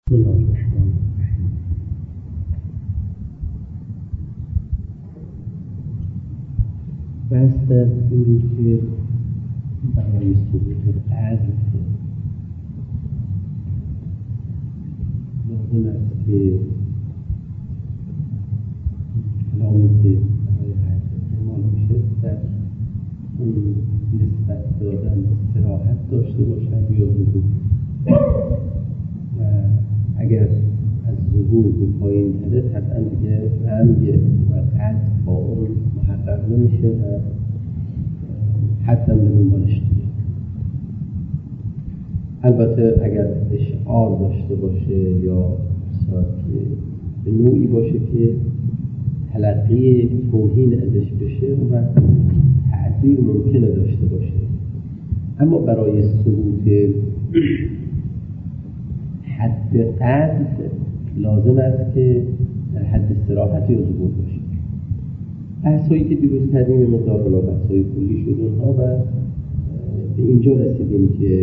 بسم الله الرحمن الرحیم. بحث در این بود که برای ثبوت عدل لازم است که کلامی که برای عدل استعمال میشه در اون نسبت دادن صراحت داشته باشد یا ظهور، و اگر از ظهور به پایین تره طبعا دیگه رمی و قطع با اون محقق نمیشه و حتما به دنبالش دیگه. البته اگر اشعار داشته باشه یا که به نوعی باشه که تلقی توهین ازش بشه و تأثیر ممکنه داشته باشه، اما برای ثبوت حد قذف لازم است که در حد صراحت یا ظهور باشه. بحثایی که دیروز کردیم یه مقدار بحثای کلی شد اونها و به اینجا رسیدیم که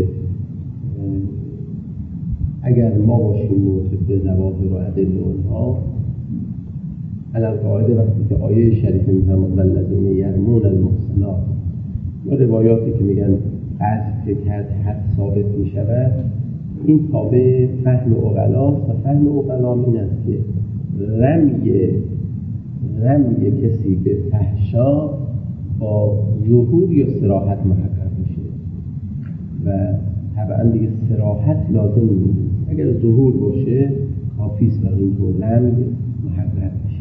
اگر ما باشیم و طبق ظواهر و ادله اونها علل قاعده وقتی که آیه شریفه میفرماد والذین یرمون المحصنات یا روایاتی که میگن قذف کرد حد ثابت میشود، این تابع فهم عقلاست و فهم عقلام این است که رمی کسی به فحشا با ظهور یا صراحت محقق میشه و طبعا دیگه صراحت لازم نیست. اگر ظهور باشه کافیست برای این که رمی محقق میشه.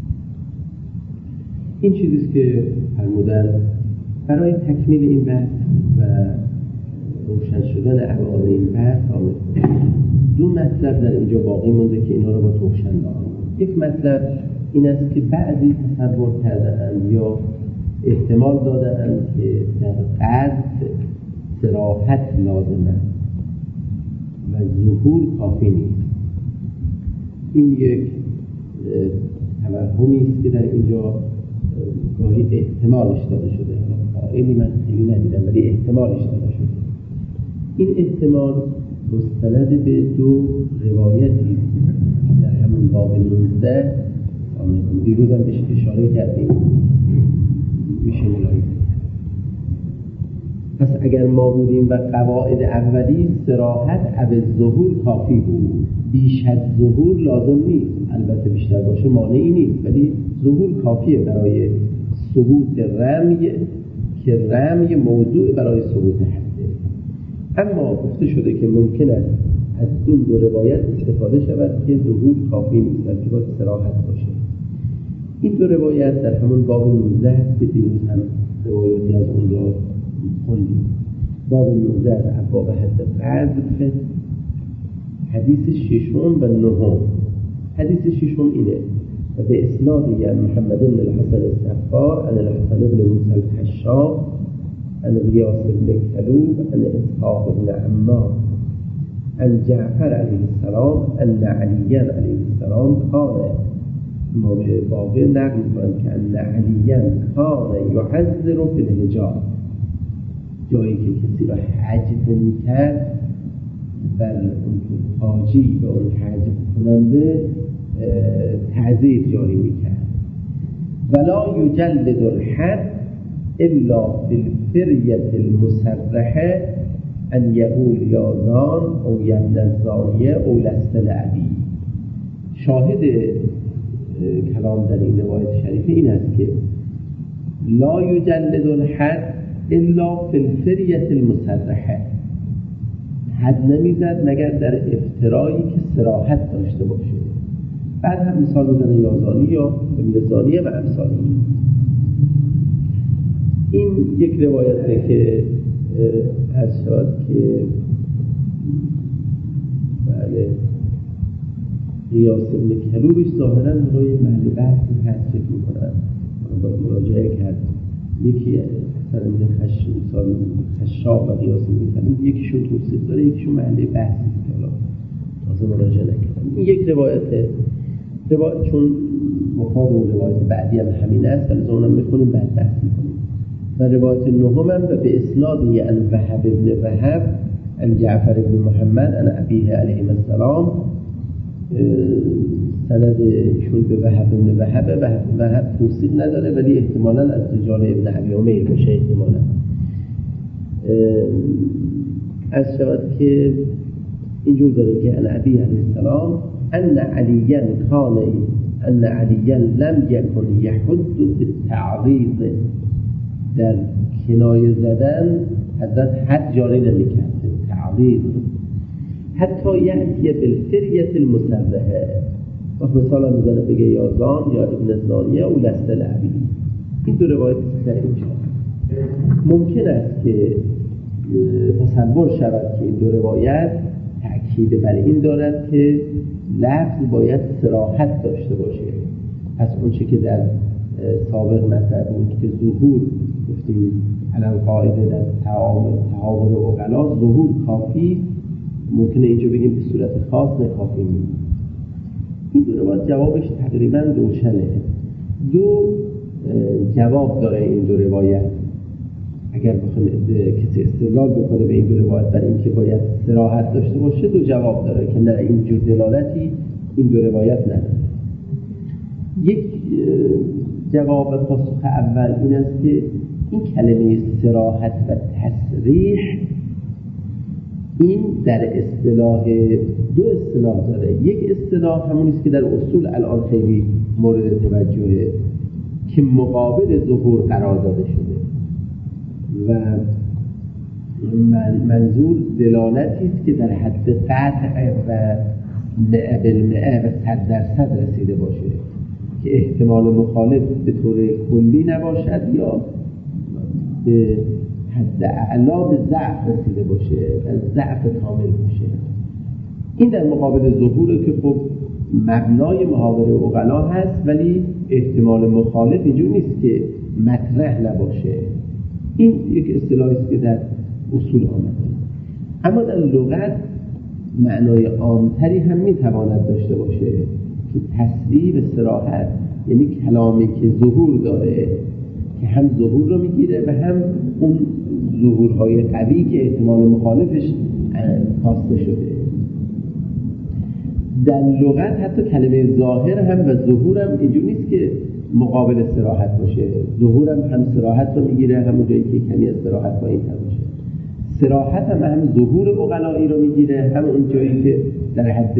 این چیزیست که فرمودن برای تکمیل این بحث و روشن شدن ابعاد این بحث آمد. دو مطلب در اینجا باقی مونده که اینا رو با روشن دارم. یک مطلب این است که بعضی تصور کرده‌اند یا احتمال داده‌اند که در قذف صراحت لازم است و ظهور کافی نیست. این یک توهمی است که در اینجا گاهی احتمالش داده شده. قائلی من خیلی ندیدم ولی احتمالش داده شده. این احتمال مستند به دو روایتی در همون باب 19 دیروز هم بهش اشاره کردیم، میشه ملاحظه. پس اگر ما بودیم و قواعد اولی صراحت او ظهور کافی بود، بیش از ظهور لازم نیست. البته بیشتر باشه مانعی نیست ولی ظهور کافیه برای ثبوت رمی که رمی موضوع برای ثبوت حده. اما گفته شده که ممکن است از این دو روایت استفاده شود که ظهور کافی نیست بلکه باید صراحت باشه. این دو روایت در همون باب 19 هست که دیروز هم روایاتی از اون را خوندیم. باب 19 از ابواب حد قذف، حدیث 6 و 9. حدیث 6 اینه و به اسنادی عن محمد بن الحسن الصفار عن الحسن بن موسى الخشاب عن غیاث بن کلوب عن اسحاق بن عمار عن جعفر علیه السلام ان علی علیه السلام کان امام باقر نقل کنند که ان علی کان یعذر فی الحجاب، جایی که کسی را حجب میکرد بر اون حاجی به اون حجب کننده تعذیر جاری میکرد. ولا یجلد الحد الا فی الفریة المصرحه ان یقول یا زان او یبن الزانیه او لست لعبی. شاهد کلام در این روایت شریفه این است که لا یجلد الحد الا فی الفریة المصرحه، حد نمیزد مگر در افترایی که صراحت داشته باشه. بعد هم مثال بزنه یا زانی یا ابن زانیه و امثالی. این یک روایته که از شد که بله غیاث بن کلوبش ظاهرا برای محل بحثی هست فکر میکنن باید مراجعه کرد. یکی اصلا من خشاب و غیاث بن کلوب یکیشون توصیف داره یکیشون محل بحثی که حالا تازه مراجعه نکردم. این یک روایته چون مفاد اون روایت بعدی هم همین است ولی اونم میکنیم بعد بحث میکنیم. و روایت نهم و به اسنادی عن وهب بن وهب عن جعفر بن محمد عن ابیه علیه السلام سند ایشون به وهب بن وهب توصیق نداره، ولی احتمالاً از رجال ابن ابی عمیر باشه. احتمالاً از شود که اینجور داره که علی علیه السلام ان علیاً لم یکن یحد بالتعریض، در کنایه زدن حضرت حد جاری نمی‌کرد. تعریض حتی یأتی بالفریة المصرحه، مثلا میزنه بگه یا زان یا ابن زانیه و لست لعبی. این دو روایت صحیح میشه. ممکن است که تصور شود که این دو روایت تأکید بر این دارد که لفظ باید صراحت داشته باشه. پس اون چه که در سابق مطرح بود که ظهور گفتیم علل قاعده در تعامل عقلا ظهور کافی، ممکنه اینجا بگیم به صورت خاص کافی نیست. این دو روایت جوابش تقریبا روشنه. دو جواب داره این دو روایت. اگر بخوایم کسی استدلال بکنه به این دو روایت برای اینکه باید صراحت داشته باشه، دو جواب داره که نه اینجور دلالتی این دو روایت نداره. یک جواب پاسخ اول این است که این کلمه صراحت و تصریح این در اصطلاح دو اصطلاح داره. یک اصطلاح همونی است که در اصول الان خیلی مورد توجهه که مقابل ظهور قرار داده شده و منظور دلالتی است که در حد قطع و مئه بالمئه و 100% رسیده باشه، که احتمال مخالف به طور کلی نباشد یا به حد اعلا به ضعف رسیده باشه و ضعف کامل باشه. این در مقابل ظهوره که خب مبنای محاوره عقلا هست، ولی احتمال مخالف اینجور نیست که مطرح نباشه. این یک اصطلاحی است که در اصول آمده. اما در لغت معنای عامتری هم میتواند داشته باشه که تصریح و صراحت، یعنی کلامی که ظهور داره که هم ظهور رو میگیره و هم اون ظهورهای قوی که احتمال مخالفش کاسته شده. در لغت حتی کلمه ظاهر هم و ظهور هم اینجور نیست که مقابل صراحت باشه. ظهور هم صراحت رو میگیره، همون جایی که کمی از صراحت پایین تر باشه. صراحت هم ظهور عقلایی رو میگیره، هم اون جایی که در حد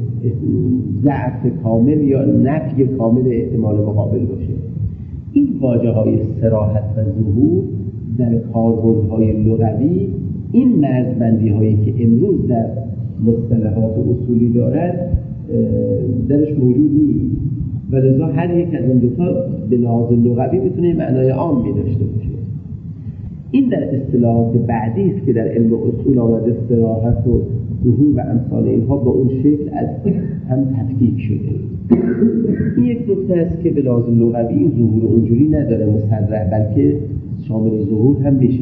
ضعف کامل یا نفی کامل احتمال مقابل باشه. این واژه های صراحت و ظهور در کاربردهای لغوی این مرزبندی هایی که امروز در مصطلحات اصولی دارد درش موجود نیست و لذا هر یک از این دوتا به لحاظ لغوی میتونه معنای عامی داشته باشه. این در اصطلاحات بعدی است که در علم اصول آمده صراحت و ظهور و امثال اینها با اون شکل از هم تفکیک شده. این یک نکته است که به لحاظ لغوی این ظهور اونجوری نداره مصرح، بلکه شامل ظهور هم میشه.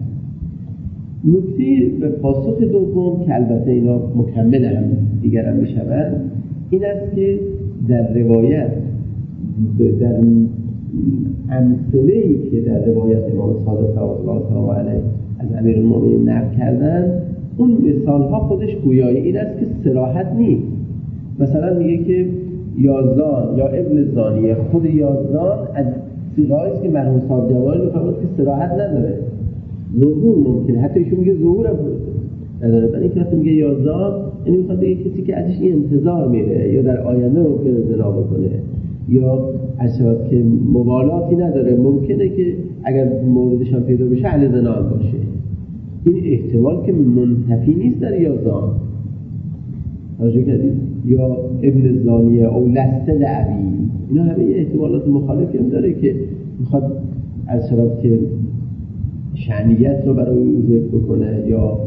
نکته به پاسخ دوم که البته اینا مکمل هم دیگر هم میشوند، این است که در روایت در امثله‌ای که در روایت امام صادق صلی الله علیه از امیرالمومنین نقل کردن، اون مثالها خودش گویای این است که صراحت نیست. مثلا میگه که یازدان یا ابن زانیه، خود یازدان از صیغه‌ای است که مرحوم صاحب جواهر می‌فرماید که صراحت نداره، ظهور ممکنه، حتی ایشون میگه ظهور هم نداره. برای اینکه وقتی میگه یازدان یعنی میخواد بگه کسی که ازش این انتظار میره یا در آینده ممکنه زنا بکنه یا اصلا که مبالاتی نداره، ممکنه که اگر موردش هم پیدا بشه اهل زنا هم باشه. این احتمال که منتفی نیست در یازدان. توجه کردید؟ یا ابن زانیه او لست لعبی، اینا همه احتمالات مخالفی هم داره که میخواد از شراب که شأنیت رو برای او ذکر بکنه، یا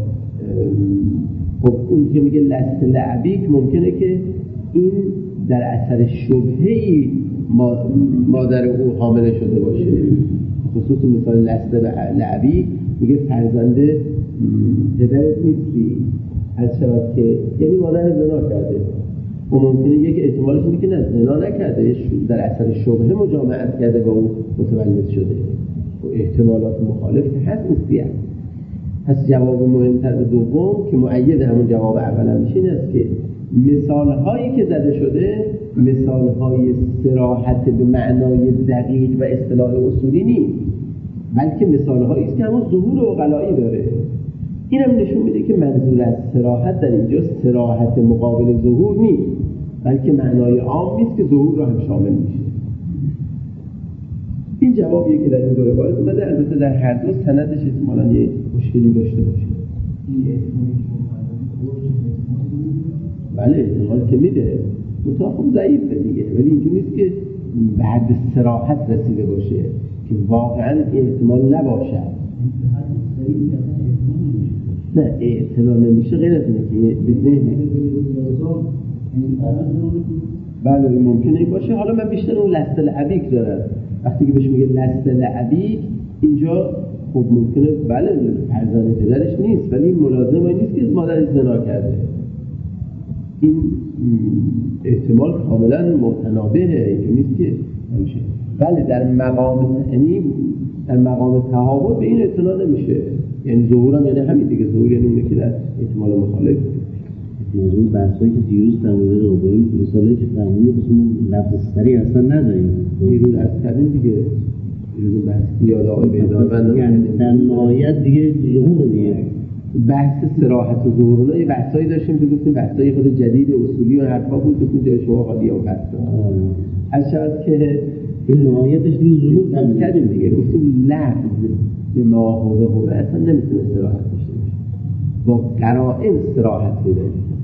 خب اون که میگه لست لعبیک ممکنه که این در اثر شبهه‌ای مادر او حامله شده باشه. خصوص مثال لست لعبی میگه فرزنده پدرت نیستی، از شراب که یعنی مادر زنا کرده و ممکنه یک احتمالش اینه که نه زنا نکرده، در اثر شبهه مجامعت کرده و او متولد شده. و احتمالات مخالف که هست نیستی هم. پس جواب مهمتر دوم که مؤید همون جواب اول هم میشه این است که مثال‌هایی که زده شده مثال‌های صراحت به معنای دقیق و اصطلاح اصولی نیست، بلکه مثال‌هایی است که همون ظهور عقلایی داره. این هم نشون میده که منظور از صراحت در اینجا صراحت مقابل ظهور نیست، بلکه معنای عام نیست که ظهور را هم شامل میشه. این جوابیه که در این دو روایت اومده. البته در هر دو سندش احتمالاً یه مشکلی داشته باشه. بله احتمال که میده، منتها خب ضعیفه دیگه، ولی اینجور نیست که بعد صراحت رسیده باشه که واقعاً احتمال نباشد. نه احتمال نمیشه، غیر از اینه که به ذهن بله ممکنه این باشه. حالا من بیشتر اون لست العبیک دارم، وقتی که بهش میگه لست العبیک اینجا خب ممکنه بله فرزند پدرش نیست، ولی ملازم این نیست که مادرش زنا کرده. این احتمال کاملا متنابهه، اینجا نیست که نمیشه. بله در مقام یعنی در مقام تحول به این اطلاع نمیشه، یعنی ظهورم یعنی همین دیگه، ظهور یعنی اونه که در احتمال مخالف موضوع بحثایی که دیروز در مورد روبایی مثالی که فرمودید بسیم لفظ سری اصلا نداریم. دیروز از کردیم دیگه، دیروز بحث یاد آقای بیدارمند یعنی در نهایت دیگه ظهور دیگه بحث صراحت و ظهور یه بحثایی داشتیم که گفتیم بحثای خود جدید اصولی و حرفا بود، گفتیم جای شما خالی اون بحث از شاید که این نهایتش دیگه ظهور کردیم دیگه، گفتیم لفظ به ما هوه اصلا نمیتونه صراحت داشته باشه، با قرائن صراحت پیدا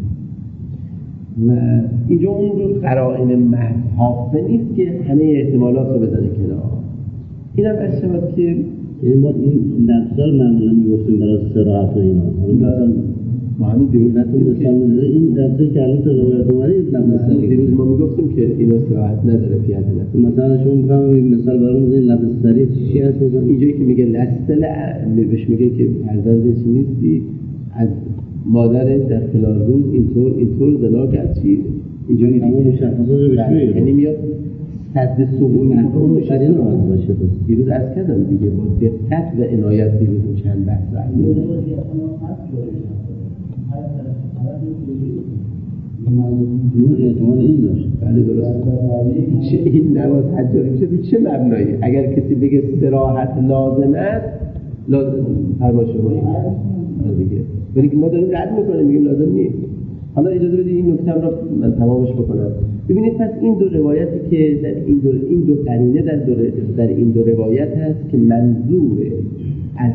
و اینجا اون رو قرائن محض نیست که همه احتمالات رو بزنه کنار. این هم از شود که ما این لفظا رو معمولا میگفتیم برای صراحت و اینا، حالا ما همین دیروز این لفظی که الان تو روایت اومده دیروز ما میگفتیم که اینا صراحت نداره فی حد نفس. مثلا شما میگم مثال برام این لفظ سریع چی هست؟ اینجایی که میگه لستل بهش میگه که فرزندش نیستی، از مادر در فلان روز اینطور زنا کرد، چی اینجا همون مشخصات رو بهش میگه، یعنی میاد صد سقوط اون مشخصات رو باشه. دیروز عرض کردم دیگه با دقت و عنایت دیروز چند بحث رفتیم. احتمال این داشت. بله درست. چه این نواز حجاری میشه به چه مبنایی؟ اگر کسی بگه صراحت لازم است، لازم فرمایش شما دیگه، ولی که ما داریم رد میکنیم میگیم لازم نیست. حالا اجازه بدید این نکته را من تمامش بکنم. ببینید پس این دو روایتی که در این دو قرینه در این دو روایت هست که منظور از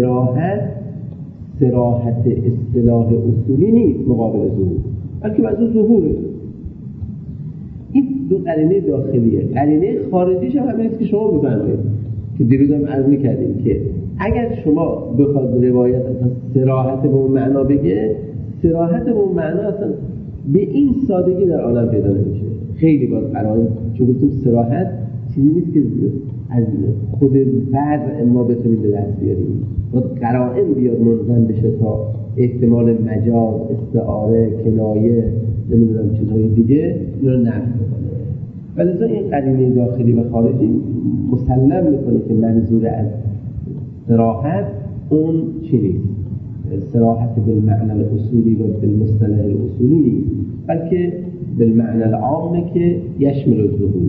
صراحت اصطلاح اصولی نیست مقابل ظهور، بلکه منظور ظهوره. این دو قرینه داخلیه. قرینه خارجیش هم همین است که شما بفرمایید که دیروز هم عرض می‌کردیم که اگر شما بخواد روایت اصلا صراحت به اون معنا بگه، صراحت به اون معنا اصلا به این سادگی در عالم پیدا نمیشه. خیلی باید قرائن، چون گفتیم صراحت چیزی نیست که از خود بعد ما بتونیم به دست بیاریم، باید قرائن بیاد منظم بشه تا احتمال مجاز، استعاره، کنایه، نمیدونم چیزهای دیگه اینا رو نفی بکنه. ولی این قرینه داخلی و خارجی مسلم میکنه که منظور از صراحت اون چی نیست، صراحت بالمعنى الاصولی و بالمصطلح الاصولی نیست، بلکه بالمعنى العام که یشمل الظهور.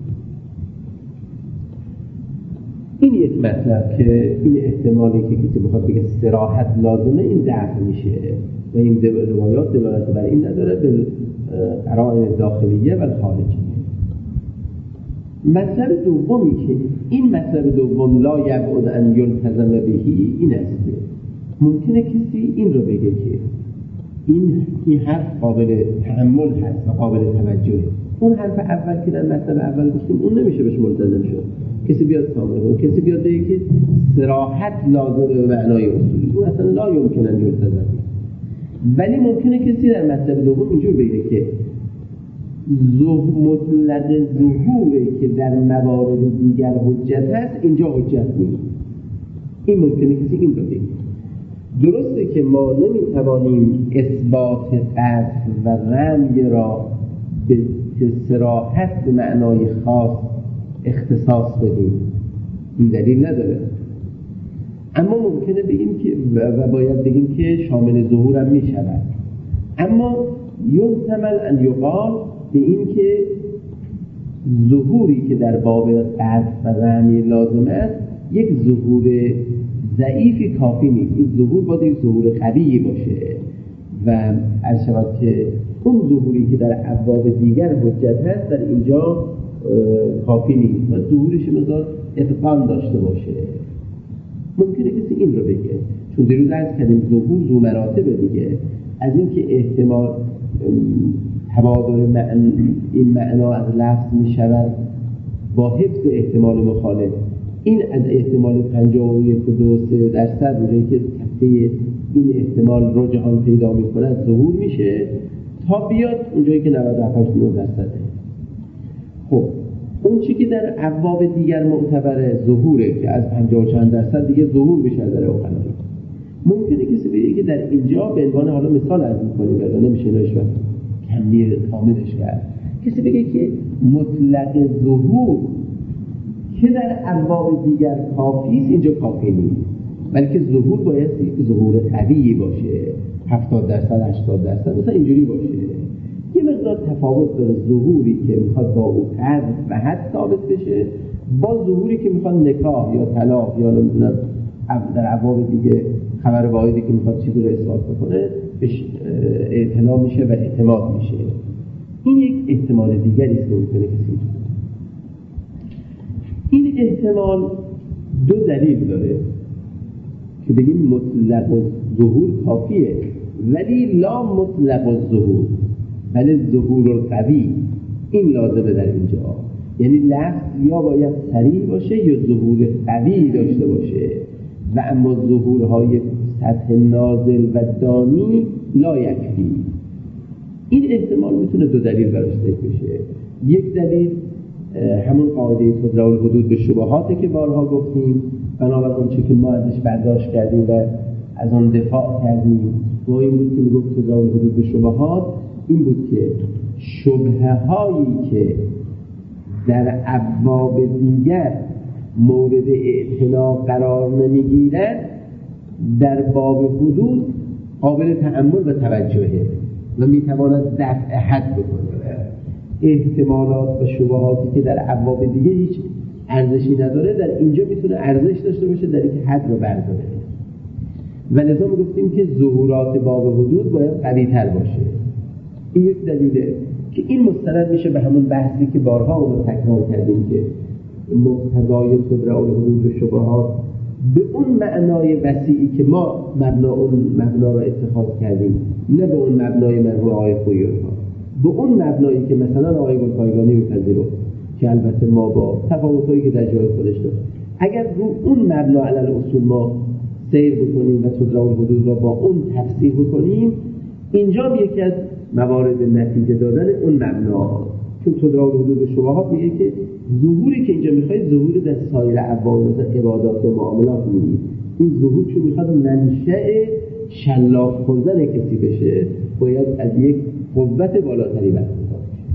این یک مطلب که این احتمالی که کسی بخواد بگه صراحت لازمه این ضعف میشه و این روایات دلالت بر این نداره به قرائن داخلیه و خارجیه. مطلب دومی که این مطلب دوم لا یبعد ان یلتزم بهی این است که ممکنه کسی این رو بگه که این حرف قابل تأمل هست و قابل توجهه. اون حرف اول که در مطلب اول گفتیم اون نمیشه بهش ملتزم شد. کسی بیاد کامل کسی بیاد بگه که صراحت لازمه به معنای اصولی، اون اصلا لا یمکن ان یلتزم. ولی ممکنه کسی در مطلب دوم اینجور بگه که مطلق ظهوره که در موارد دیگر حجت هست اینجا حجت نیست. این ممکنه کسی این رو بگه. درسته که ما نمیتوانیم اثبات قطع و رمی را به صراحت به معنای خاص اختصاص بدیم، این دلیل نداره، اما ممکنه بگیم که و باید بگیم که شامل ظهور هم میشود. اما یحتمل ان یقال به این که ظهوری که در باب قذف و رمی لازم است یک ظهور ضعیفی کافی نیست. این ظهور باید یک ظهور قوی باشه و عرض شود که اون ظهوری که در ابواب دیگر حجت هست در اینجا کافی نیست و ظهورش مقدار اتقان داشته باشه. ممکنه کسی این رو بگه، چون دیروز عرض کردیم ظهور ذو مراتب دیگه، از این که احتمال تبادل این معنا از لفظ می شود با حفظ احتمال مخالف، این از احتمال 51.2% اونجایی که کفه این احتمال رجحان پیدا می کند ظهور میشه تا بیاد اونجایی که 97.9%. خب اون چی که در ابواب دیگر معتبر ظهوره که از 50% دیگه ظهور میشه در اوقنایی. ممکنه کسی بگه که در اینجا به عنوان حالا مثال عرض می‌کنیم ولی نمیشه اینوش وقت کمی کاملش کرد، کسی بگه که مطلق ظهور که در ابواب دیگر کافی است اینجا کافی نیست، بلکه ظهور باید یک ظهور قوی باشه، 70% 80% مثلا اینجوری باشه. یه مقدار تفاوت داره ظهوری که میخواد با او قذف و حد ثابت بشه با ظهوری که میخواد نکاح یا طلاق یا نمیدونم در ابواب دیگه خبر واحدی که میخواد چیزی رو اثبات بکنه بهش اعتنا میشه و اعتماد میشه. این یک احتمال دیگری است که ممکنه کسی این احتمال دو دلیل داره که بگیم مطلق الظهور کافیه، ولی لا مطلق الظهور، بله ظهور القوی این لازمه در اینجا. یعنی لفظ یا باید صریح باشه یا ظهور قوی داشته باشه و اما ظهورهای سطح نازل و دانی لا یکفی. این احتمال میتونه دو دلیل براش ذکر بشه. یک دلیل همون قاعده تدرع الحدود به شبهاته که بارها گفتیم، بنابراین اون چه که ما ازش برداشت کردیم و از آن دفاع کردیم و این بود که میگفت تدرع الحدود به شبهات این بود که شبهه هایی که در ابواب دیگر مورد اعتنا قرار نمیگیرد در باب حدود قابل تأمل و توجهه و میتواند دفع حد بکنه. احتمالات و شبهاتی که در ابواب دیگه هیچ ارزشی نداره در اینجا میتونه ارزش داشته باشه در اینکه حد رو برداره. و لذا میگفتیم که ظهورات باب حدود باید قوی تر باشه. این یک دلیله که این مستند میشه به همون بحثی که بارها اونو تکرار کردیم که مقتضای تدرع الحدود به شبهات به اون معنای وسیعی که ما مبنا رو اتخاذ کردیم، نه به اون مبنای مرحوم آقای خویی به اون مبنایی که مثلا آقای گلپایگانی میپذیرفت که البته ما با تفاوتایی که در جای خودش داشت، اگر رو اون مبنا علی الاصول ما سیر بکنیم و تدرع الحدود را با اون تفسیر بکنیم، اینجا یکی از موارد نتیجه دادن اون مبنا، چون تدرع الحدود به شبهات میگه که ظهوری که اینجا میخواد ظهور در سایر ابواب مثل عبادات و معاملات نیست. این ظهور چون میخواد منشأ شلاق خوردن کسی بشه باید از یک قوت بالاتری برخوردار بشه.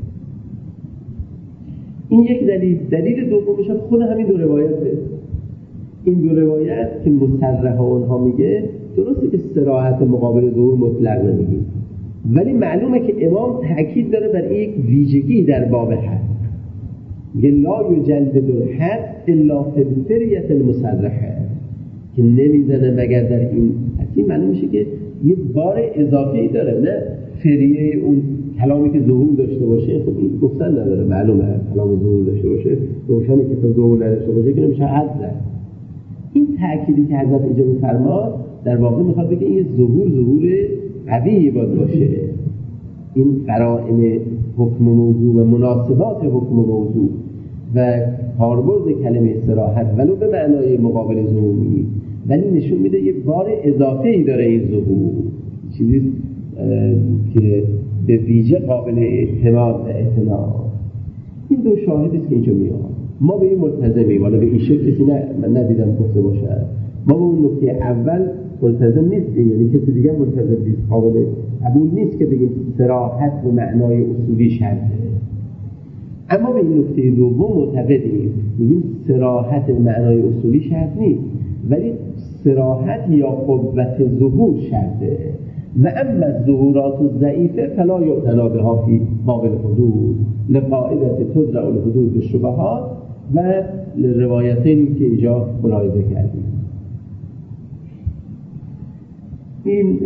این یک دلیل دومش هم خود همین دو روایته. این دو روایت که مصرح اونها میگه درسته که صراحت مقابل ظهور مطلق نمیگه، ولی معلومه که امام تأکید داره بر یک ویژگی در باب حد، میگه لا یجلد الحد الا فی الفریة المصرحه، که نمیزنه مگر در این حدی. معلوم میشه که یه بار اضافی داره، نه فریه اون کلامی که ظهور داشته باشه. خب این گفتن نداره، معلومه کلام ظهور داشته باشه روشنه که تو ظهور نداشته باشه که نمیشه حد زد. این تأکیدی که حضرت اینجا می‌فرما در واقع میخواد بگه این ظهور قوی باید باشه. این قرائن حکم موضوع و مناسبات حکم موضوع و کاربرد کلمه صراحت ولو به معنای مقابل ظهور نیست، ولی نشون میده یه بار اضافه‌ای داره این ظهور، چیزی که به ویژه قابل اعتماد و اعتنا. این دو شاهدی است که اینجا میاد. ما به این ملتزمیم، ولی به این شکل کسی من ندیدم گفته باشه. ما به اون نکته اول ملتزم نیستیم، یعنی کسی دیگه ملتزم نیست، قابل قبول نیست که بگیم صراحت به معنای اصولی شرطه. اما به این نکته دوم معتقدیم، میگیم صراحت به معنای اصولی شرط نیست، ولی صراحت یا قوت ظهور شرطه. و اما الظهورات الضعیفه فلا یعتنا بها فی باب الحدود لقاعده تدرع الحدود بالشبهات و روایتین که اینجا ملاحظه کردیم. این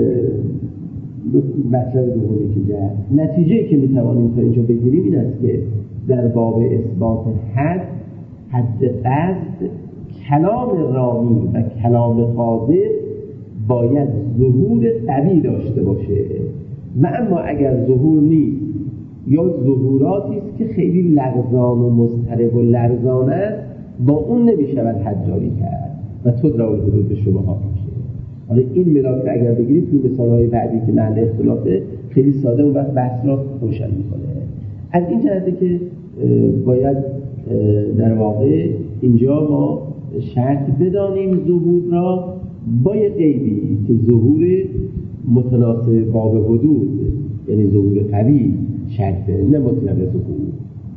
مطلب دومی که در نتیجه‌ای که میتوانیم تا اینجا بگیریم این است که در باب اثبات حد قصد کلام رامی و کلام قاصد باید ظهور قوی داشته باشه و اما اگر ظهور نیست یا ظهوراتی است که خیلی لرزان و مضطرب و لرزان است با اون نمیشود حد جاری کرد و تدرع الحدود بالشبهات میشه. حالا این ملاک رو اگر بگیرید توی مثالهای بعدی که محل اختلافه خیلی ساده و بحث را روشن میکنه. از این جهته که باید در واقع اینجا ما شرط بدانیم ظهور را با یه قیدی که ظهور متناسب باب حدود، یعنی ظهور قوی شرطه، نه مطلق ظهور.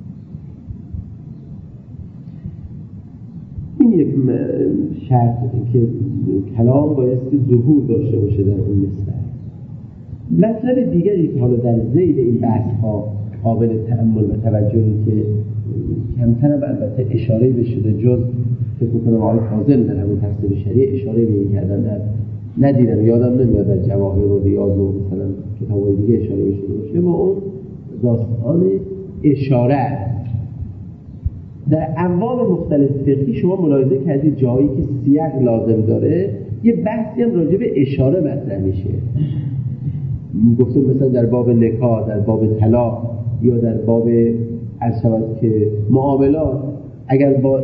این یک شرط که کلام بایستی ظهور داشته باشه در اون نسبت. مطلب دیگری که حالا در ذیل این بحث ها قابل تأمل و توجهی که کمتر هم البته اشاره بشده جز فکر کنم آقای فاضل در همون تفسیر شریع اشاره به این کردن ندیدم، یادم نمیاد در جواهر و ریاض و مثلا کتابای دیگه اشاره بشده باشه. با اون داستان اشاره در ابواب مختلف فقهی شما ملاحظه کردید جایی که سیاق لازم داره یه بحثی هم راجع به اشاره مطرح میشه. گفتم مثلا در باب نکاح، در باب طلاق یا در باب شود که معاملات اگر با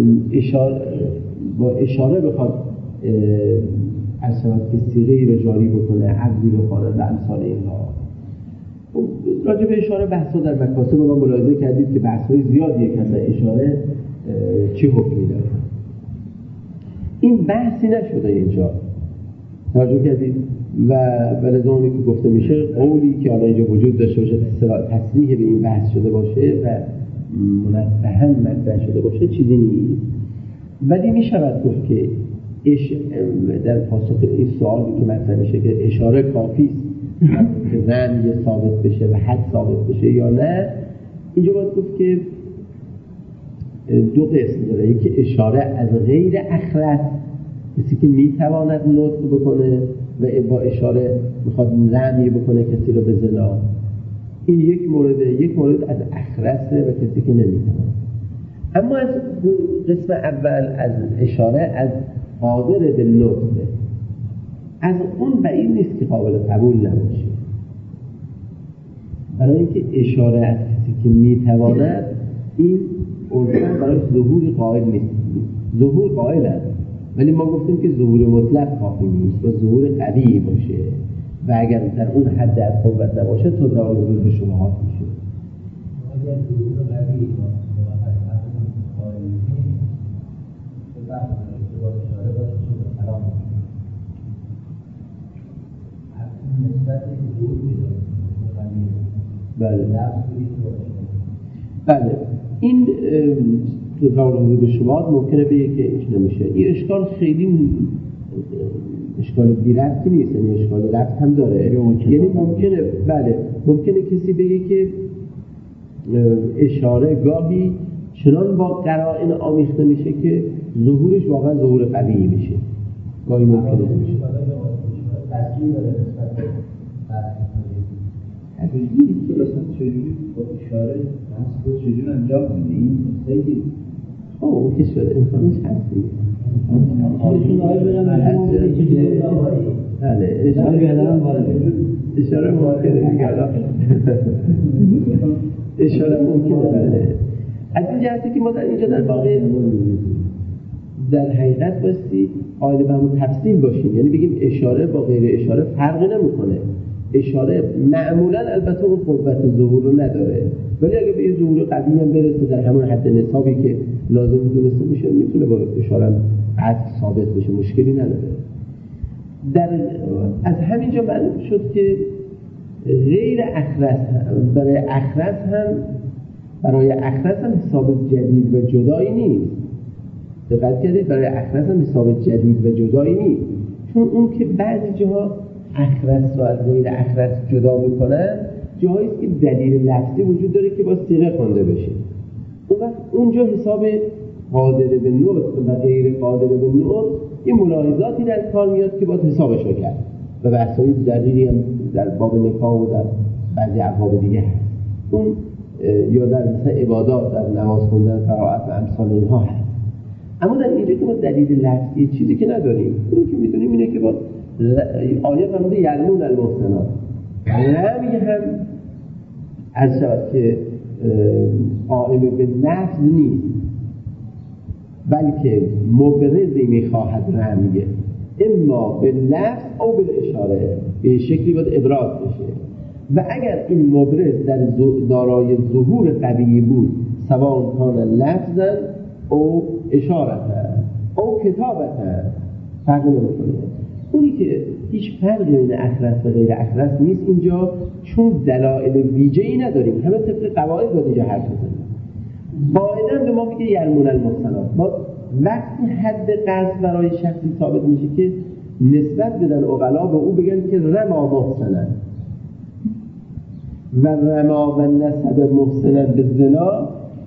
اشاره بخواد شود که صیغه‌ای رو جاری بکنه، عقدی بخواد و امثال اینها. راجع به اشاره بحثا در مکاسب ما ملاحظه کردید که بحث‌های زیادیه که مثلا اشاره چه حکمی داره. این بحثی نشده اینجا توجه کردید و ولذا که گفته میشه قولی که حالا اینجا وجود داشته باشه تصریح به این بحث شده باشه و منبهاً مطرح شده باشه چیزی نیست. ولی میشود گفت که در پاسخ این سوالی که مطرح میشه که اشاره کافی است که رمی ثابت بشه و حد ثابت بشه یا نه، اینجا باید گفت که دو قسم داره. یکی اشاره از غیر اخرس، کسی که میتواند نطق بکنه و با اشاره میخواد رمی بکنه کسی رو به زنا، این یک مورد. یک مورد از اخرسه و کسی که نمیتواند. اما از قسم اول از اشاره از قادر به نطق، از اون بعید نیست که قابل قبول نباشه، برای اینکه اشاره از کسی که میتواند این عرفاً برای ظهور قائل نیست. ظهور قائل است ولی ما گفتیم که ظهور مطلق کافی نیست و ظهور قوی باشه و اگر در اون حد از قوت نباشه تدرع الحدود بالشبهات میشه. اگر ظهور قوی قائل نیست با اشاره باشه سلام نسبت ظهور میدونه. بله این تدرع الحدود بالشبهات ممکنه بگه که ایش نمیشه. این اشکال خیلی اشکال بی ربطی نیست، یعنی اشکال ربط هم داره. یعنی ممکنه بله ممکنه کسی بگه که اشاره گاهی چنان با قرائن آمیخته میشه که ظهورش واقعا ظهور قوی میشه، گاهی ممکنه میشه. تصمیم داره نسبت به چجوری با اشاره نصب چجوری انجام میدیم خیلی اون که شده امکانش هستی اشاره ممکنه اشاره ممکنه. از این جهتی که ما در اینجا در واقع در حقیقت باستی قائل به همون تفصیل باشیم، یعنی بگیم اشاره با غیر اشاره فرقی نمیکنه. اشاره معمولا البته اون قوت ظهور رو نداره، ولی اگه به یه ظهور قوی هم برسه در همون حد نصابی که لازم دونسته میشه میتونه با اشاره قطع ثابت بشه، مشکلی نداره. از همینجا معلوم شد که غیر اخرس برای اخرس هم حساب جدید و جدایی نیست. دقت کردید برای اخرس هم حساب جدید و جدایی نیست، چون اون که بعضی جاها اخرس و از غیر اخرس جدا میکنن جایی است که دلیل لفظی وجود داره که با صیغه خوانده بشه. اون وقت اونجا حساب قادر به نطق و غیر قادر به نطق یه ملاحظاتی در کار میاد که باید حسابش رو کرد و بحث‌های دقیقی هم در باب نکاح و در بعضی ابواب دیگه هست. اون یا در مثلا عبادات، در نماز خوندن، قرائت و امثال اینها هست. اما در اینجا که ما دلیل لفظی چیزی که نداریم، اونی که میدونیم اینه که با آیه فرموده یرمون المحصنات رمی هم از شود که قائم به لفظ نیست، بلکه مبرزی میخواهد رمیه، اما به لفظ او به اشاره، به شکلی باید ابراز بشه. و اگر این مبرز در دارای ظهور قوی بود، سواء کان لفظا او اشارتا او کتابتا، فرق نمیکنه. اونی که هیچ فرقی بین اخرس و غیر اخرس نیست اینجا، چون دلایل ویژه‌ای نداریم، همه طبق قواعد باید اینجا حرف بزنیم. قاعده‌اً به ما میگه یرمون المحصنات. وقتی حد قذف برای شخصی ثابت میشه که نسبت بدن عقلا به او بگن که رما محسنن و رما و نسب محسنن به زنا،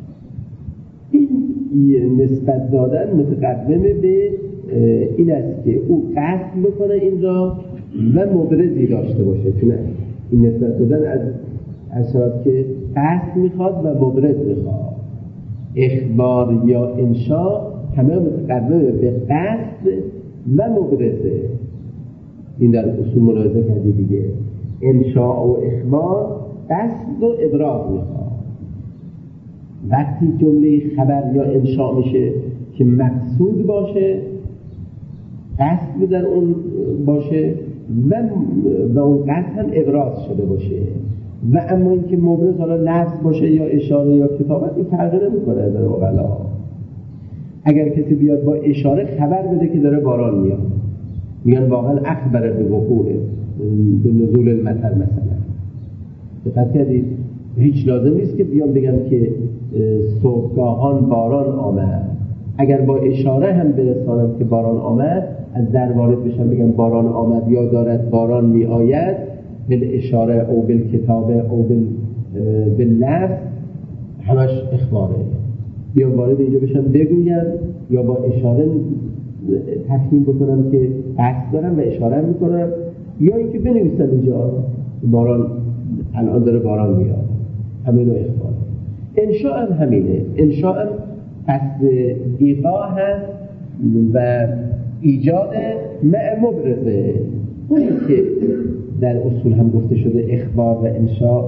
این نسبت دادن متقدمه به این است که او قصد بکنه این را و مبرزی داشته باشه. چون این نسبت دادن از شرط که قصد میخواد و مبرز میخواد. اخبار یا انشاء همه متقدمه به قصد و مبرزه. این در اصول ملاحظه کردی دیگه. انشاء و اخبار قصد و ابراز میخواد. وقتی جمله خبر یا انشاء میشه که مقصود باشه، قصد در اون باشه و اون قصد هم ابراز شده باشه. و اما اینکه مبرز حالا لفظ باشه یا اشاره یا کتابت، این فرق نمیکنه در عقلا. اگر کسی بیاد با اشاره خبر بده که داره باران میاد، میگن واقعا اخبر به وقوع به نزول المطر مثلا. دقت کردید؟ هیچ لازم نیست که بیان بگم که صبحگاهان باران آمد. اگر با اشاره هم برسانم که باران آمد، از در وارد بشم بگم باران آمد یا دارد باران می آید، بالاشاره او بالکتابه او باللفظ، همش اخباره. یا وارد اینجا بشم بگویم یا با اشاره تفهیم بکنم که قصد دارم و اشاره میکنم، یا اینکه بنویسم اینجا باران الان داره باران میاد. همین رو اخباره. انشاء هم همینه. انشاء هم قصد ایقاع هست و ایجاد مع مبرزه. اونی که در اصول هم گفته شده اخبار و انشاء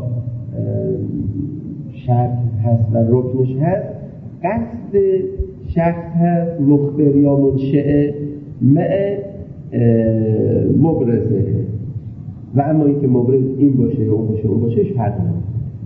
شرط هست و رکنش هست، قصد شخص هست مخبر یا منشأ مع مبرزه. و اما این که مبرز این باشه یا اون باشه اون باشه فرق نمیکنه.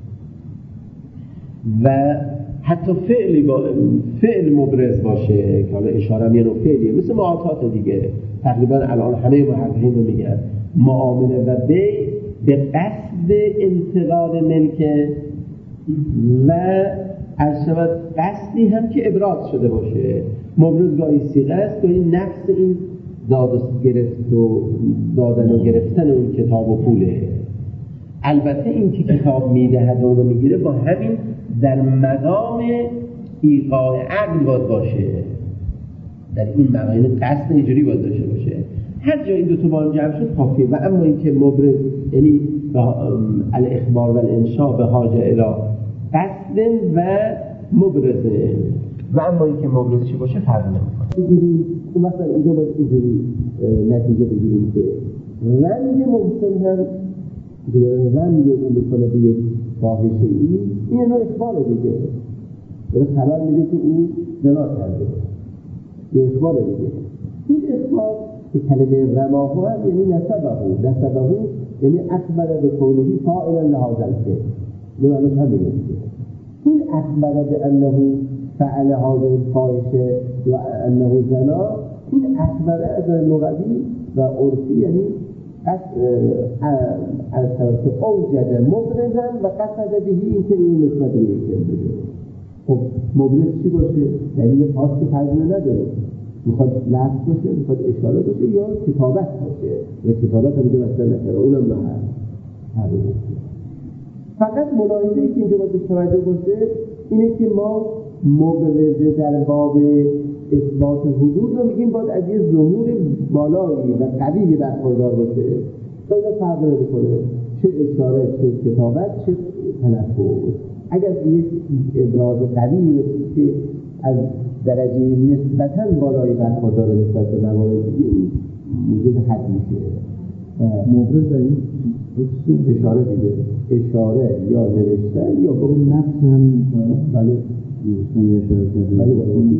و حتی فعل مبرز باشه که حالا اشاره هم یه نوع فعلیه، مثل معاطات دیگه. تقریبا الان همه محققین رو میگن معامله و بیع به قصد انتقال ملک و از شود قصدی هم که ابراز شده باشه. مبرز گاهی صیغه است، گاهی نفس این داد و گرفت و دادن و گرفتن اون کتاب و پوله. البته این که کتاب میدهد و اونو میگیره با همین در مقام ایقاع عقل باید باشه. در این مقام قصد اینجوری باید داشته باشه. هر جا این دو تا با هم جمع شد کافیه. و اما این که مبرز یعنی الاخبار و الانشاء به حاجه الی قصد و مبرزه. و اما این که مبرز چی باشه فرق نمیکنه. بگیریم که مثلا اینجا باید اینجوری نتیجه بگیریم که رنگ محسن هم رنگ اون بکنه به یک فاحشه ای، این نوع اخباره دیگه. داره خبر میده که او زنا کرده. یه اخباره دیگه. این اخبار که کلمه رماهو هم یعنی نسبهو یعنی اخبره به کونهی فاعلا لهذا الفعل. نوعش همینه دیگه. این اخبره به انه فعل هذا الفاحشه و انه زنا، این اخبره از لغوی و عرفی یعنی از طرف اوجد مبرزن و قصد بهی این که این نسبت میکنه. خب مبرز چی باشه؟ دلیل خاصی فرضی نداره. میخواد لفظ باشه، میخواد اشاره باشه یا کتابت باشه و کتابت هم اینجا مثلا نکره، اونم نه هر فقط ملاحظه‌ای که اینجا باید توجه باشه اینه که ما مبرزه در باب اثبات حضور رو میگیم باید از یه ظهور بالایی و قوی برخوردار باشه و اینا فرق نمی‌کنه چه اشاره چه کتابت چه تلفظ. اگر یک ابراز قوی که از درجه نسبتاً بالایی برخوردار نسبت به موارد دیگه موجود حد میشه. مبرز داریم اشاره دیگه، اشاره یا نوشتن یا اون نفس هم بله نوشتن یا اشاره کردن بله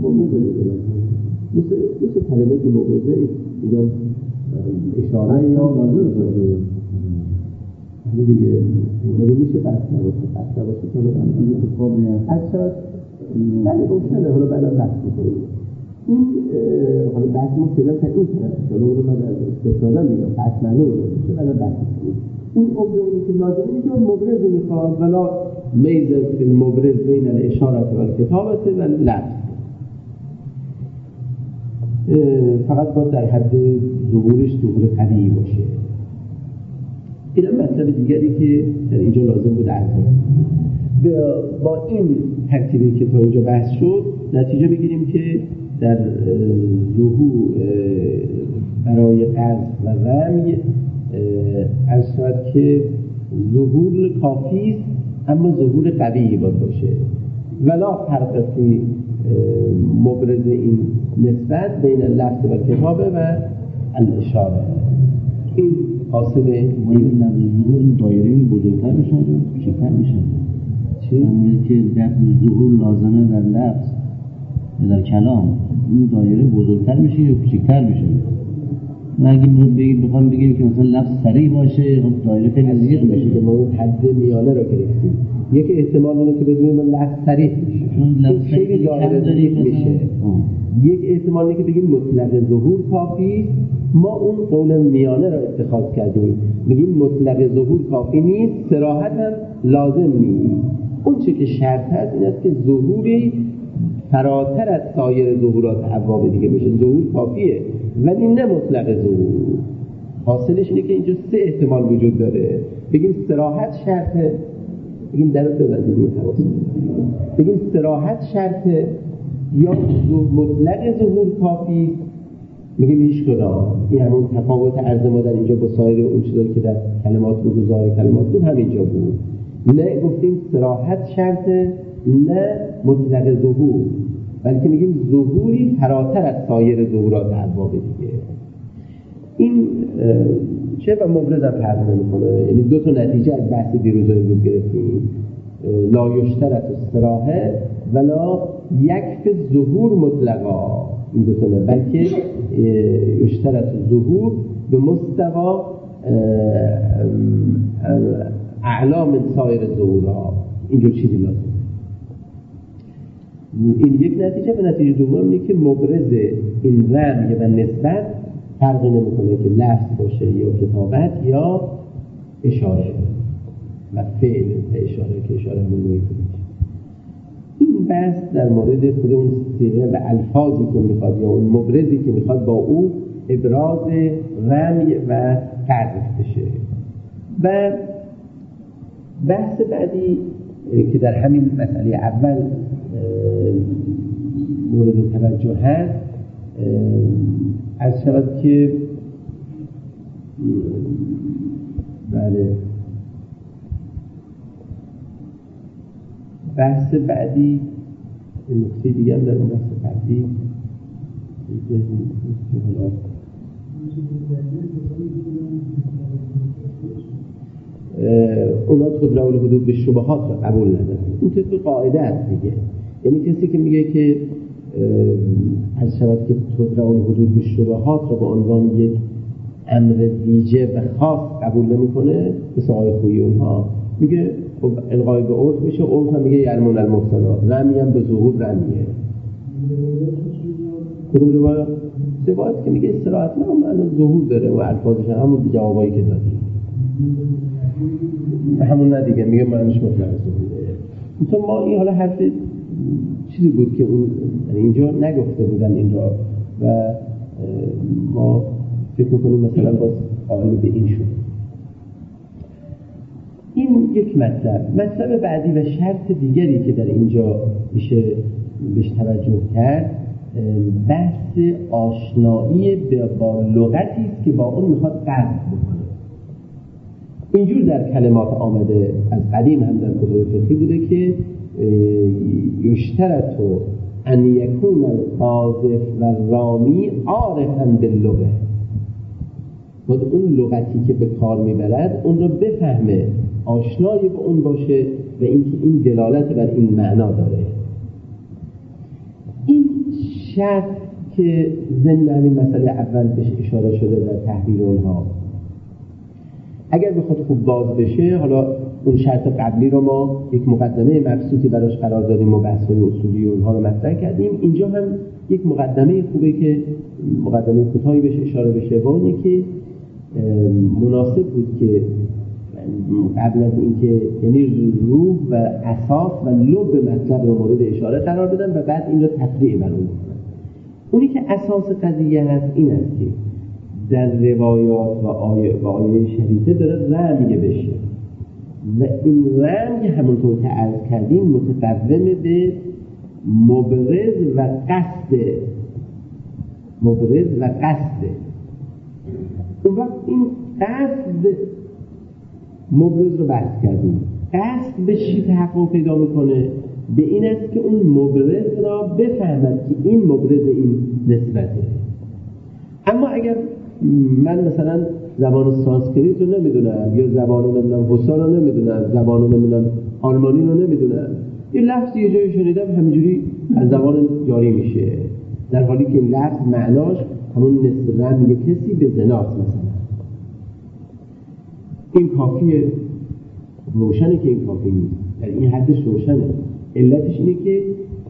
مثل کلمه که مبرزه یا اشاره یا ناظر باشه دیگه میشه بحث نباشه که اکثر بله روشنه. حالا بعدا بحث میکنیم این حالا بحث ما فعلا تا این طرف حالا اونو من از استفاده میگم بحث معلوم میشه بعدا بحث میکنیم. اون عمومی که لازمه اینه که مبرز میخواد ولا میز فی المبرز بین الاشاره و الکتابه و لفظ فقط باید در حد ظهورش ظهور قوی باشه. این هم مطلب دیگری که در اینجا لازم بود عرض کنم. با این ترتیبی که تا اینجا بحث شد نتیجه بگیریم که در ظهور برای قذف و رمی عرض شود که ظهور کافی است اما ظهور قوی باید باشه ولا فرق فی مبرز این نسبت بین لفظ و کتابه و الاشاره. این حاصل این دایره بزرگتر میشه یا کوچکتر میشه؟ همونی که در ظهور لازمه در لفظ یا در کلام این دایره بزرگتر میشه یا کوچکتر میشه؟ اگه بخوام بگیم که مثلا لفظ صریح باشه خب دایره خیلی زیاد میشه که ما اون حد میانه رو گرفتیم. یک احتمال اینه که بدونیم لفظ صریح میشه لفظ خیلی دایره ضعیف میشه. یک احتمال اینه که بگیم مطلق ظهور کافی. ما اون قول میانه رو اتخاذ کردیم میگیم مطلق ظهور کافی نیست صراحت هم لازم نیست. اون چه که شرط هست این است که ظهوری فراتر از سایر ظهورات ابواب دیگه بشه. ظهور کافیه ولی نه مطلق ظهور. حاصلش اینه که اینجا سه احتمال وجود داره. بگیم صراحت شرطه، بگیم در رو ببندید بگیم صراحت شرطه یا مطلق ظهور کافی. میگیم هیچ کدام. این همون تفاوت عرض ما در اینجا با سایر اون چیزایی که در کلمات بود و ظاهر کلمات بود همینجا بود. نه گفتیم صراحت شرطه نه مطلق ظهور بلکه میگیم ظهوری فراتر از سایر ظهورات ابواب دیگه. این چه و مبرز هم فرق نمی‌کنه. یعنی دو تا نتیجه از بحث دیروز امروز گرفتیم. لا یشترط الصراحه ولا یکفی ظهور مطلقا. این دو تا نه بلکه یشترط ظهور به مستوی اعلا من سایر ظهورها. اینجور چیزی لازم. این یک نتیجه. و نتیجه دوم اینه که مبرز این رمی و نسبت فرقی نمیکنه که لفظ باشه یا کتابت یا اشاره و فعل اشاره که اشاره همون نوعی کنه. این بحث در مورد خود اون صیغه و الفاظی که میخواد یا اون مبرزی که میخواد با او ابراز رمی و قذف بشه. و بحث بعدی که در همین مسئله اول مورد توجه هست از شود که بله بحث بعدی نکته دیگه هم در اون بحث بعدی اونا تدرع الحدود به شبهات رو قبول ندارن. این طبق قاعده است دیگه. یعنی کسی که میگه که از شود که تدرع الحدود به شبهات رو به عنوان یک امر ویژه و خاص قبول نمیکنه مثل آقای خویی اونها میگه خب الغای به عرف میشه. عرف هم میگه یلمون المحسنات. رمی هم به ظهور رمیه. کدوم روایت که میگه استراحت نه معنی ظهور داره و الفاظش همون جوابایی که دادیم همون نه دیگه میگه معنیش مطلق ظهوره. تو ما این حالا حرف چیزی بود که اون اینجا نگفته بودن این را و ما فکر میکنیم مثلا باز قائل به این شد. این یک مطلب بعدی و شرط دیگری که در اینجا میشه بهش توجه کرد بحث آشنایی با لغتی است که با اون میخواد قصد بکنه. اینجور در کلمات آمده از قدیم هم در کتب فقهی بوده که یشترط ان یکون القاذف و رامی عارفا باللغه، باید اون لغتی که به کار میبرد اون رو بفهمه، آشنایی با اون باشه و اینکه این دلالت بر این معنا داره. این شرط که ضمن همین مسئله اول بهش اشاره شده در تحریر اونها، اگر بخواد خوب باز بشه، حالا اون شرط قبلی رو ما یک مقدمه مبسوطی براش قرار دادیم و بحث‌های اصولی اونها رو مطرح کردیم. اینجا هم یک مقدمه خوبه که مقدمه کوتاهی بهش اشاره بشه و اونه که مناسب بود که قبل از اینکه یعنی روح و اساس و لب مطلب رو مورد اشاره قرار بدن و بعد این رو تفریع بر اون کنن. اونی که اساس قضیه هست این است که در روایات و آیه شریفه داره رمی بشه و این رمی همونطور که عرض کردیم متقوم به مبرز و قصد. اون وقت این قصد مبرز رو بحث کردیم. قصد به چی تحقق پیدا میکنه؟ به این است که اون مبرز را بفهمد که این مبرز این نسبته. اما اگر من مثلا زبان سانسکریت رو نمیدونم یا زبان حسا رو نمیدونم، زبان آلمانی رو نمیدونم، یه لفظ یه جایی شنیدم همینجوری از زبان جاری میشه، در حالی که لفظ معناش همون نسبت رمی کسی به زناست مثلا. این کافیه؟ روشنه که این کافی نیست، در این حدش روشنه. علتش اینه که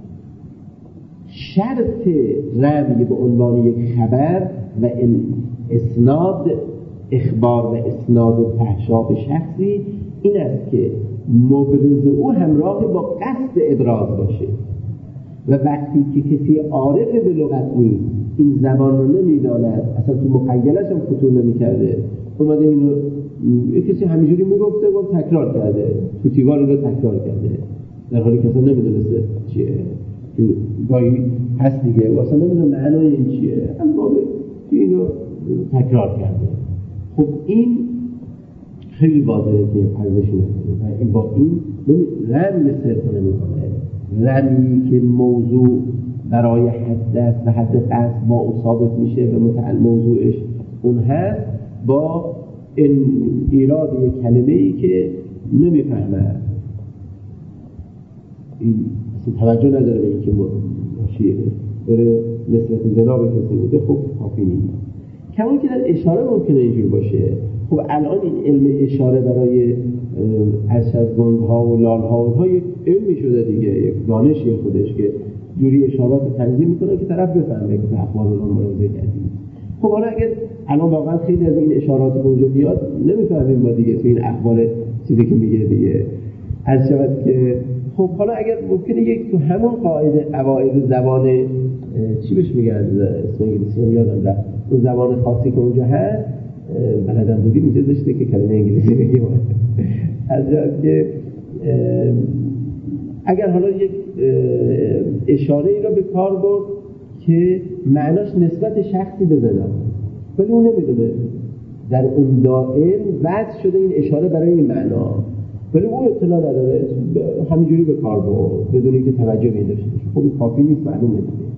شرط رمی به عنوان یک خبر و اسناد اخبار و اسناد تحشاب شخصی این است که مبرز او همراه با قصد ابراز باشه و وقتی که کسی عارف به لغت نیست، این زبان رو نمیداند، اصلا تو مخیلش هم خطور نمیکرده، اومده اینو کسی همینجوری میگفته و تکرار کرده، تو تیواری رو تکرار کرده در حالی که اصلا نمیدونسته چیه، که گاهی هست دیگه و اصلا نمیدونه معنای این چیه، اما اینو تکرار کرده. خب این خیلی واضحه که ارزشی نداره و این با این رمی صرف نمیکنه، رمی که موضوع برای حدت و حد قصد با او ثابت میشه و متعلق موضوعش اون هست با ایراد یک کلمه‌ای که نمیفهمه، این اصلا توجه نداره به این که شیعه بره نسبت زنا به کسی بوده، خب کافی نیست. کمان که در اشاره ممکنه اینجور باشه. خب الان این علم اشاره برای اشرگنگ‌ها و لال‌ها اونها یک علمی شده دیگه، یک دانشی خودش که جوری اشارات تنظیم میکنه که طرف بفهمه که به اخبار اونها مراجعه کردیم. خب حالا اگر الان واقعا خیلی از این اشارات اونجا بیاد نمیفهمیم ما دیگه تو این اخبار چیزی که میگه دیگه از شود که خب حالا اگر ممکنه یک تو همون قواعد زبان چی بهش میگن اسم انگلیسی هم یادم رفت، اون زبان خاصی که اونجا هست بلدم بودیم اینجا داشته که کلمه انگلیسی بگیم از جهت که اگر حالا یک اشاره ای را به کار برد که معناش نسبت شخصی به زنا، ولی اون نمیدونه در اون دائم وضع شده این اشاره برای این معنا، ولی اون اطلاع نداره، همینجوری به کار برد بدون اینکه توجه به این داشته باشه. خب کافی نیست، معلومه دیگه.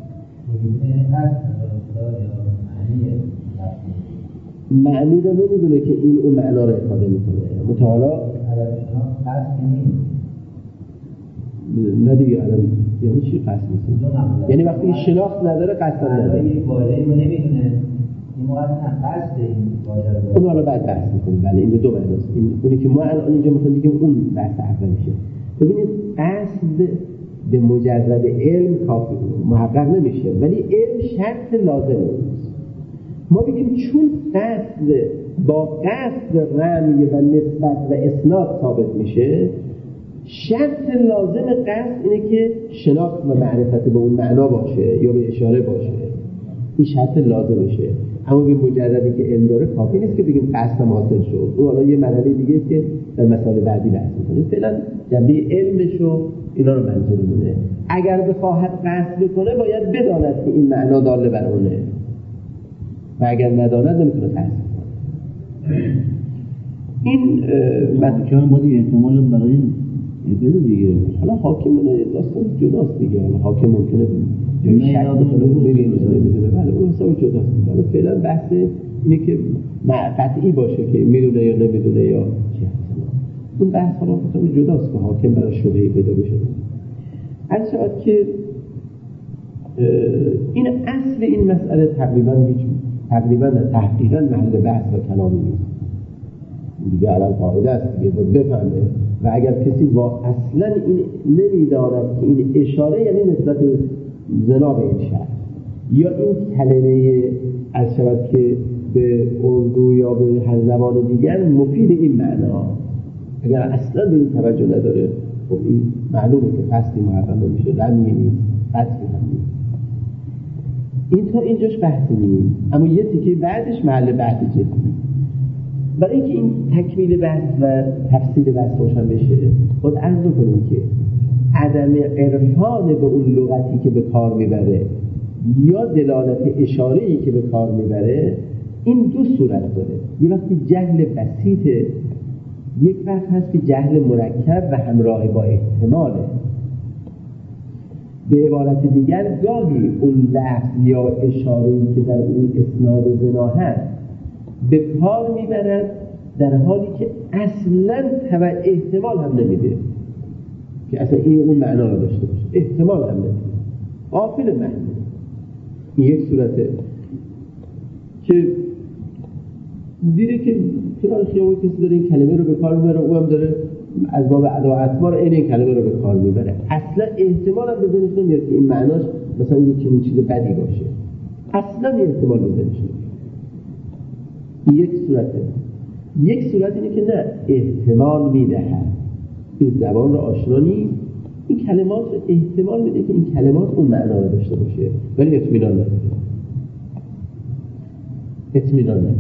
معنی رو نمیدونه که این اون معنا رو افاده میکنه. متعالا نه دیگه الان یعنی چی قصد نیست؟ یعنی وقتی شناخت نداره قصد نداره. این واژه رو نمیدونه، این موقع قصد این واژه رو. اون حالا بعد بحث میکنیم. بله این دو معناست. اونی که ما الان اینجا مثلا میگیم اون بحث اولیشه. ببینید قصد به مجرد علم کافی محقق نمیشه، ولی علم شرط لازم نیست. ما بگیم چون قصد با قصد رمی و نسبت و اسناد ثابت میشه، شرط لازم قصد اینه که شناخت و معرفت به اون معنا باشه یا به اشاره باشه. این شرط لازمشه. اما به مجردی که علم داره کافی نیست که بگیم قصد حاصل شد. اون حالا یه مرحله دیگه که در مسائل بعدی بحث می‌کنیم. فعلا جنبه علمش رو اینا رو منظورمونه. اگر بخواهد قصد بکنه باید بداند که این معنا داله بر اونه و اگر نداند نمیتونه قصد کنه. این مدرکان بودی احتمال برای بده دیگه. حالا حاکم داستان جداست دیگه. حالا حاکم ممکنه نمیدونه ولی اون حساب جداست. حالا فعلا بحث اینه که قطعی باشه که میدونه یا نمیدونه یا چی هست. اون بحث حالا حساب جداست که حاکم برای شبهه پیدا بشه. هر شد که این اصل این مسئله تقریبا تحقیقا محل بحث و کلامی نیست. دیگه الان قاعده است دیگه بفهمه و اگر کسی اصلا این نمیداند که این اشاره یعنی نسبت زنا به این شخص یا این کلمه از شود که به اردو یا به هر زبان دیگر مفید این معنا، اگر اصلا به این توجه نداره خب این معلومه که قصدی محرم نمیشه، رمیه نیست، قصدی هم نیست. این تا اینجاش بحثی نیست. اما یه تیکه بعدش محل بحث جدی. برای اینکه این تکمیل بحث و تفصیل بحث روشن بشه باید عرض کنیم که عدم عرفان به اون لغتی که به کار میبره یا دلالت اشاره‌ای که به کار میبره این دو صورت داره. یه وقتی جهل بسیطه، یک وقت هست که جهل مرکب و همراه با احتماله. به عبارت دیگر گاهی اون لفظ یا اشاره‌ای که در اون اسناد زنا هست به کار میبرد در حالی که اصلاً احتمال هم نمیده که اصلا این اون معنا رو داشته باشه، احتمال هم نمیده، غافل معنی. این یک صورته که دیده که کنار خیابون کسی داره این کلمه رو به کار میبره، او هم داره از باب اداعتمار این کلمه رو به کار میبره، اصلا احتمال هم به ذهنش نمیاد که این معناش مثلا یک چیز بدی باشه، اصلا احتمال به ذهنش نمیاد. یک صورته. یک صورت اینه که نه، احتمال میدهد این زبان رو آشنا نیست، این کلمات رو احتمال میده که این کلمات اون معنا رو داشته باشه ولی اطمینان نداره. اطمینان نداره.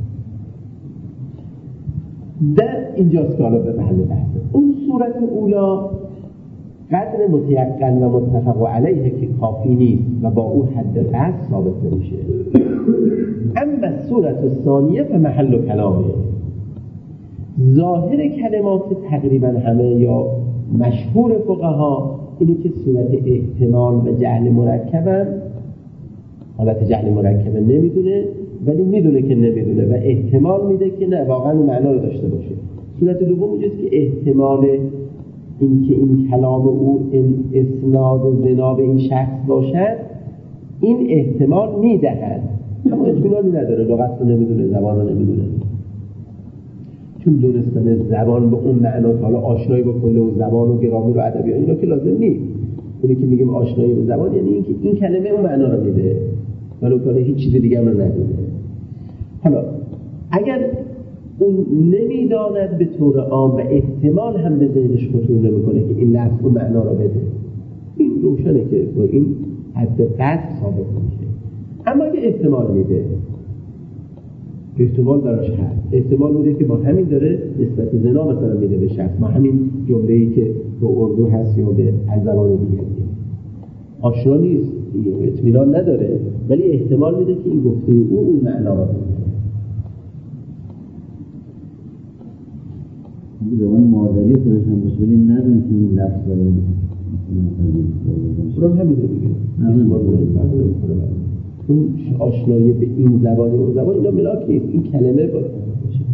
در اینجاست که حالا به محل بحثه. اون صورت اولا قدر متیقن و متفق علیه که کافی نیست و با او حد قصد ثابت نمیشه. اما صورت ثانیه به محل کلامه. ظاهر کلمات تقریبا همه یا مشهور فقها اینه که صورت احتمال و جهل مرکبن، حالت جهل مرکبه نمیدونه ولی میدونه که نمیدونه و احتمال میده که نه واقعا معنا رو داشته باشه. صورت دوم اینجاست که احتمال اینکه این کلام او اسناد زنا به این شخص باشد این احتمال میدهد اما اطمینانی نداره، لغت رو نمیدونه، زبان رو نمیدونه. چون دونستن زبان به اون معنا که حالا آشنایی با کل اون زبان و گرامی و ادبیات اینا که لازم نیست. اینی که میگیم آشنایی به زبان یعنی اینکه این کلمه اون معنا رو میده ولی کار هیچ چیز دیگه هم رو ندونه. حالا اگر اون نمیداند به طور عام و احتمال هم به ذهنش خطور نمیکنه که این لفظ اون معنا رو بده، این روشنه که با این حد قصد ثابت میشه. اما اگه احتمال میده، احتمال براش هست، احتمال میده که با همین داره نسبت زنا مثلا میده به شخص، با همین جمله‌ای که به اردو هست یا به زبان دیگه آشنا نیست، اطمینان نداره ولی احتمال میده که این گفته او اون معنا رو بده. زبان مادری خودش هم باشه ولی ندونه که این لفظ داره اونم همینه دیگه. اون آشنایی به این زبان و اون زبان اینا ملاک نیست، این کلمه باید باشه.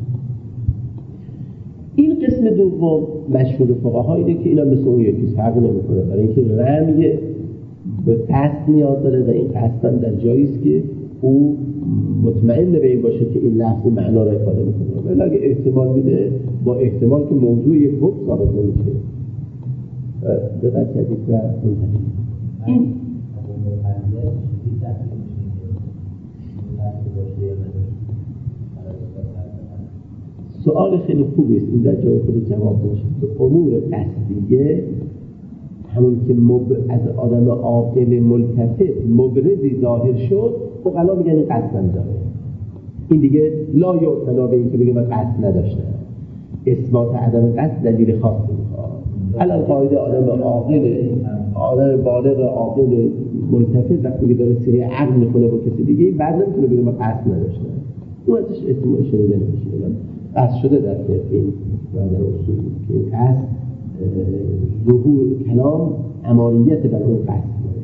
این قسم دوم مشهور فقها اینه که اینا مثل اون یکی فرق نمیکنه، برای اینکه رمی به قصد نیاز داره و این قصد هم در جایی است که او مطمئن به این باشه که این لفظ معنا را افاده میکنه. ولی اگه احتمال میده با احتمال که موضوع یک حکم ثابت نمیشه. دقت کردید و این سؤال خیلی خوبی است، این در جای خود جواب باشه که امور قصدیه همون که از آدم عاقل ملتفت مبرزی ظاهر شد فقها میگن این قصد داره. این دیگه لا یعتنا به این که بگه من قصد نداشتم. اثبات عدم قصد دلیل خاصی میخواد. الان قاعده آدم عاقل، آدم بالغ عاقل ملتفت وقتی داره سری عقل میکنه با کسی دیگه بعد نمیتونه بگه من قصد نداشتم. اون ازش احتمال شنیده نمیشه. قصد شده در این و در اصول که قصد ظهور کلام اماریت بر اون قصد داره.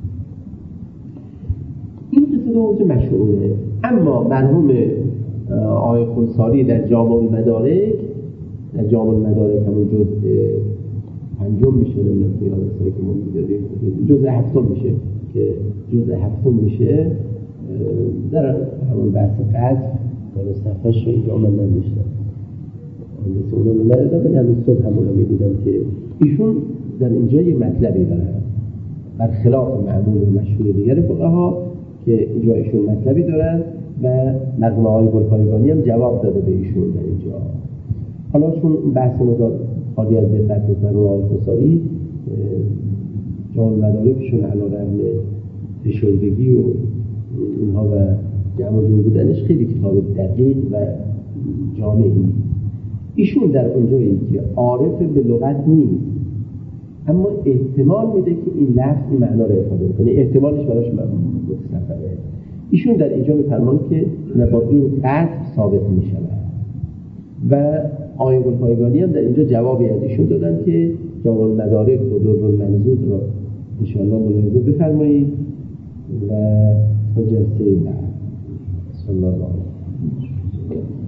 این قصه دوم مشهوره. اما مرحوم آقای خونساری در جامع المدارک همون جزء پنجم میشه نمیدونم یاد سری که ما می‌دادیم جزء هفتم میشه که جزء هفتم میشه در همون بحث قصد بالا صفحه‌اش رو اینجا من نمی‌شتم مثل اونو رو ندادم ولی همین صبح همون رو می‌دیدم که ایشون در اینجا یه مطلبی دارن برخلاف معمول و مشهور دیگر فقها که اینجا ایشون مطلبی دارن و مرحوم آقای گلپایگانی هم جواب داده به ایشون در اینجا. حالا چون بحث مدار خالی از دقت مرحوم آقای خونساری جامع المدارکشون علیرغم فشردگی و اینها و جمع جور بودنش خیلی کتاب دقیق و جامعی. ایشون در اونجایی که عارف به لغت نیست اما احتمال میده که این لفظ این معنا رو افاده کنه، احتمالش براش متصوره. ایشون در اینجا میفرمان که با این قطع ثابت میشود و آقای گلپایگانی هم در اینجا جوابی از ایشون دادن که جامع المدارک و در المنظور را انشاءالله ملاحظه بفرمایید و تا جلسه بعد. صلی الله علیه و